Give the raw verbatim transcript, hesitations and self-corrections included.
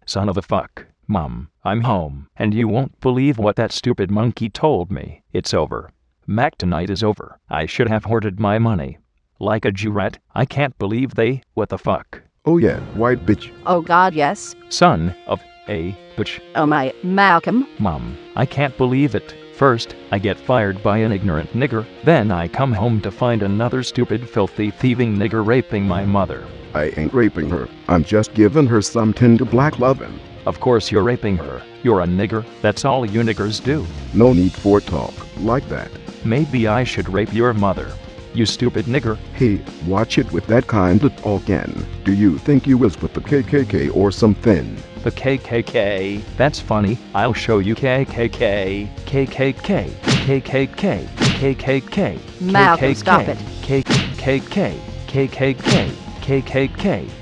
Son of a fuck. Mom, I'm home, and you won't believe what that stupid monkey told me. It's over. Mac, tonight is over. I should have hoarded my money. Like a Jew rat, I can't believe they, what the fuck. Oh yeah, white bitch. Oh God, yes. Son of a bitch. Oh my, Malcolm. Mom, I can't believe it. First, I get fired by an ignorant nigger, then I come home to find another stupid, filthy, thieving nigger raping my mother. I ain't raping her. I'm just giving her some tender black lovin'. Of course you're raping her. You're a nigger. That's all you niggers do. No need for talk like that. Maybe I should rape your mother. You stupid nigger. Hey, watch it with that kind of talk again. Do you think you was with the K K K or something? The K K K. That's funny. I'll show you K K K. K K K. K K K. K K K. Malcolm, stop it. K K K. K K K. K K K.